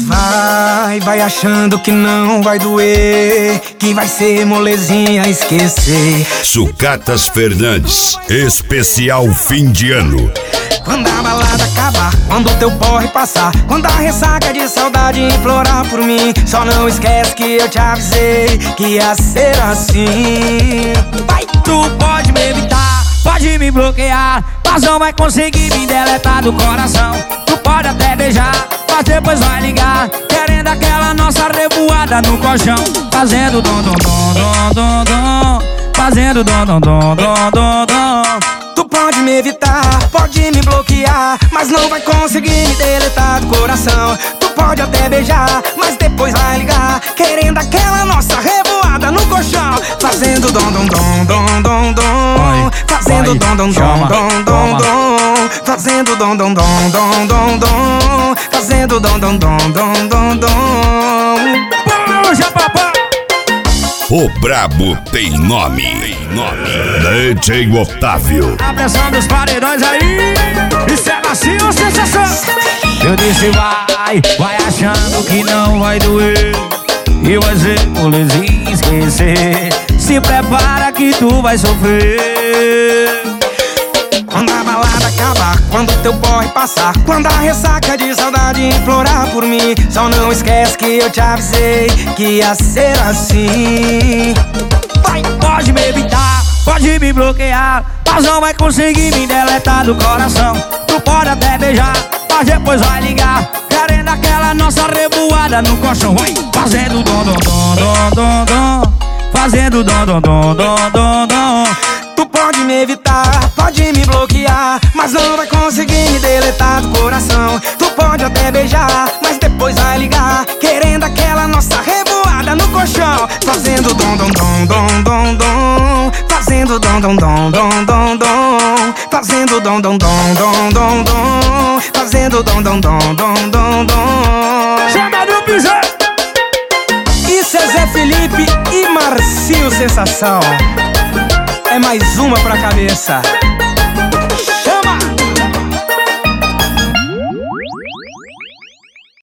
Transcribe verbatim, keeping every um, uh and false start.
vai, vai achando que não vai doer, que vai ser molezinha esquecer. Sucatas Fernandes, especial fim de ano. Quando a balada acabar, quando o teu porre passar, quando a ressaca de saudade implorar por mim, só não esquece que eu te avisei que ia ser assim. Vai, tu pode me evitar, pode me bloquear, mas não vai conseguir me deletar do coração. Tu pode até beijar, mas depois vai ligar, querendo aquela nossa revoada no colchão. Fazendo dom dom dom dom dom dom, fazendo dom dom dom dom dom dom. Tu pode me evitar, pode me bloquear, mas não vai conseguir me deletar do coração. Tu pode até beijar, mas depois vai ligar, querendo aquela nossa revoada no colchão. Fazendo dom dom dom dom dom dom, fazendo dom dom dom dom dom dom, fazendo dom dom dom dom dom dom, fazendo dom dom dom dom dom dom. Puxa, papai! O brabo tem nome, tem nome. D J Otávio. A pressão dos paredões aí, isso é macio, sensação. Eu disse vai, vai achando que não vai doer, e vai ser molezinha esquecer. Se prepara que tu vai sofrer. Quando a balada acabar, quando o teu porre passar, quando a ressaca de saudade implorar por mim, só não esquece que eu te avisei que ia ser assim. Vai, pode me evitar, pode me bloquear, mas não vai conseguir me deletar do coração. Tu pode até beijar, mas depois vai ligar, querendo aquela nossa revoada no colchão. Vai, fazendo dom dom dom dom dom dom, fazendo dom dom dom dom dom dom. Tu pode me evitar, pode me bloquear, mas não vai conseguir me deletar do coração. Tu pode até beijar, mas depois vai ligar, querendo aquela nossa revoada no colchão. Fazendo dom dom dom dom dom dom, fazendo dom dom dom dom dom dom, fazendo dom dom dom dom dom dom, fazendo dom dom dom dom dom dom. Chama do pisão! Isso é Zé Felipe e Marcinho Sensação. É mais uma pra cabeça.